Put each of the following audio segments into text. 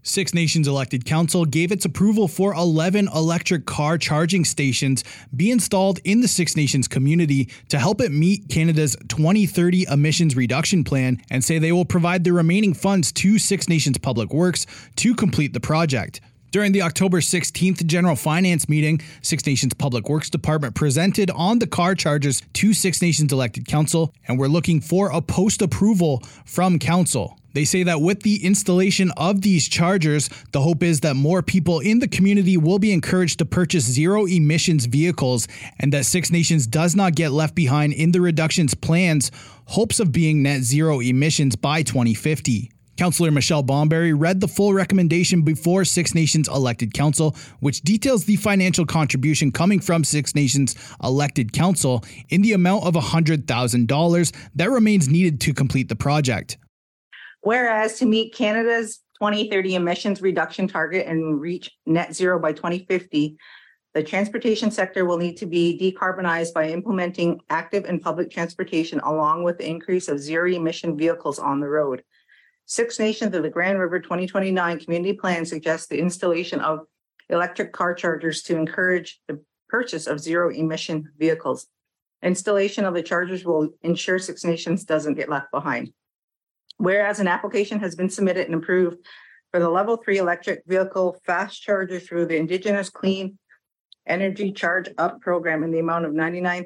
Six Nations elected council gave its approval for 11 electric car charging stations be installed in the Six Nations community to help it meet Canada's 2030 emissions reduction plan, and say they will provide the remaining funds to Six Nations Public Works to complete the project. During the October 16th General Finance meeting, Six Nations Public Works Department presented on the car chargers to Six Nations elected council, and we're looking for a post-approval from council. They say that with the installation of these chargers, the hope is that more people in the community will be encouraged to purchase zero-emissions vehicles, and that Six Nations does not get left behind in the reductions plans, hopes of being net zero emissions by 2050. Councillor Michelle Bomberry read the full recommendation before Six Nations elected council, which details the financial contribution coming from Six Nations elected council in the amount of $100,000 that remains needed to complete the project. Whereas to meet Canada's 2030 emissions reduction target and reach net zero by 2050, the transportation sector will need to be decarbonized by implementing active and public transportation along with the increase of zero-emission vehicles on the road. Six Nations of the Grand River 2029 Community Plan suggests the installation of electric car chargers to encourage the purchase of zero-emission vehicles. Installation of the chargers will ensure Six Nations doesn't get left behind. Whereas an application has been submitted and approved for the Level 3 electric vehicle fast charger through the Indigenous Clean Energy Charge Up program in the amount of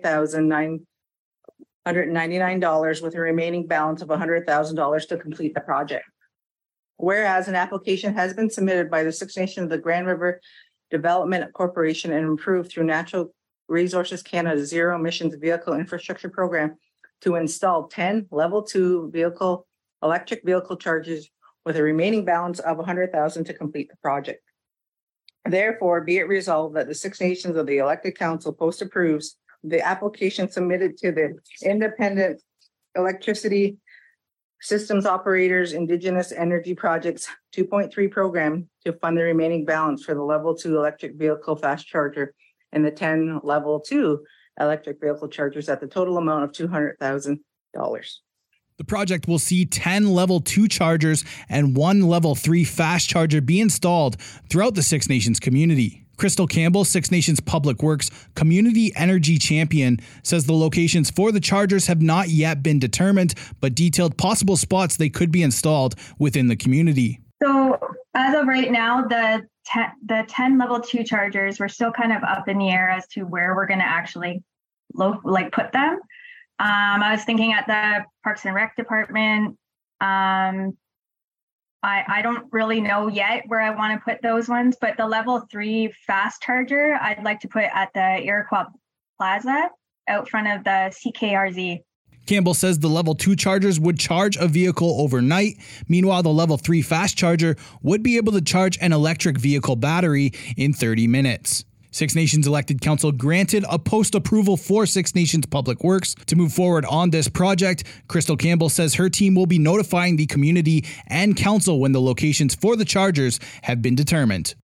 $99,999 with a remaining balance of $100,000 to complete the project. Whereas an application has been submitted by the Six Nations of the Grand River Development Corporation and approved through Natural Resources Canada's Zero Emissions Vehicle Infrastructure Program to install 10 Level 2 electric vehicle chargers with a remaining balance of $100,000 to complete the project. Therefore, be it resolved that the Six Nations of the elected council post approves the application submitted to the Independent Electricity Systems Operators Indigenous Energy Projects 2.3 program to fund the remaining balance for the Level 2 electric vehicle fast charger and the 10 Level 2 electric vehicle chargers at the total amount of $200,000. The project will see 10 Level 2 chargers and 1 Level 3 fast charger be installed throughout the Six Nations community. Crystal Campbell, Six Nations Public Works Community Energy Champion, says the locations for the chargers have not yet been determined, but detailed possible spots they could be installed within the community. So as of right now, the 10 Level 2 chargers, we're still kind of up in the air as to where we're going to actually put them. I was thinking at the Parks and Rec department. I don't really know yet where I want to put those ones, but the Level 3 fast charger, I'd like to put at the Iroquois Plaza out front of the CKRZ. Campbell says the Level 2 chargers would charge a vehicle overnight. Meanwhile, the Level 3 fast charger would be able to charge an electric vehicle battery in 30 minutes. Six Nations elected council granted a post-approval for Six Nations Public Works to move forward on this project. Crystal Campbell says her team will be notifying the community and council when the locations for the chargers have been determined.